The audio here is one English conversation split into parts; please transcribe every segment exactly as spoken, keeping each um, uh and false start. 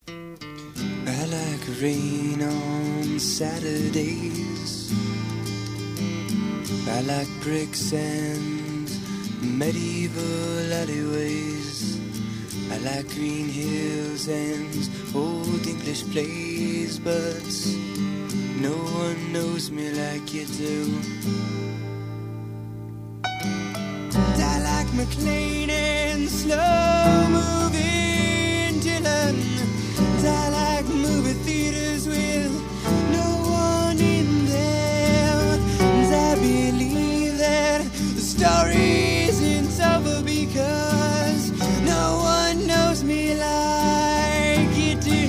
I like rain on Saturdays. I like bricks and medieval alleyways. I like green hills and old English plays, but no one knows me like you do. I like McLean and slow-moving Dylan. I like movie theaters with no one in them. I believe that the story isn't over because no one knows me like you do.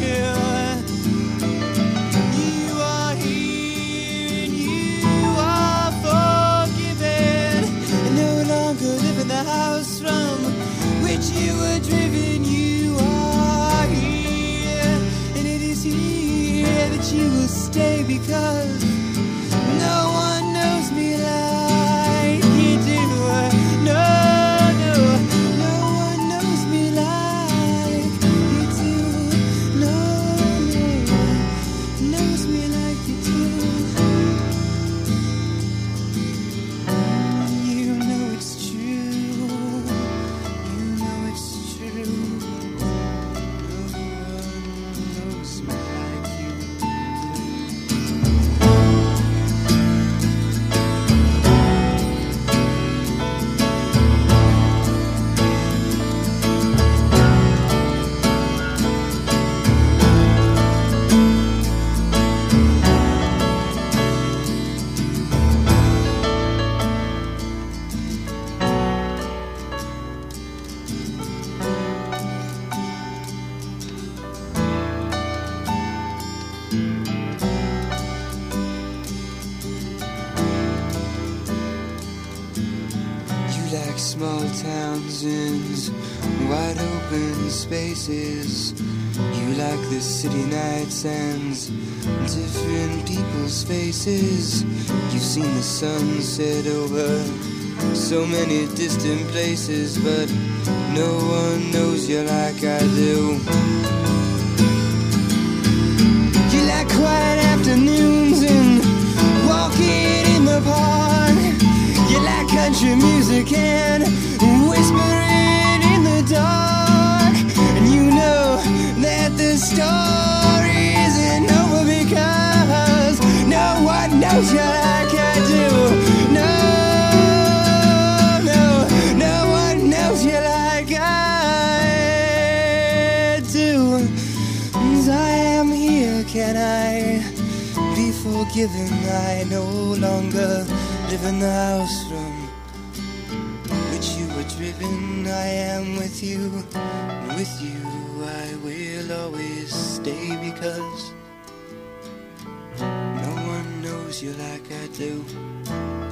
You are here and you are forgiven. I no longer live in the house from which you were driven. You are here, and it is here that you will stay because no one knows me like you do. No, no, no one knows me like you do. No, no, knows me like you do. You know it's true. You know it's true. No one knows me like you do. You like small towns and wide open spaces. You like the city nights and different people's faces. You've seen the sun set over so many distant places, but no one knows you like I do. You like quiet afternoons and walking in the park. You like country music and whispering in the dark. And you know that the story isn't over because no one knows you like I do. No, no, no one knows you like I do. And I am here, can I be forgiven? I no longer live in the house from which you were driven. I am with you, and with you I will always stay because no one knows you like I do.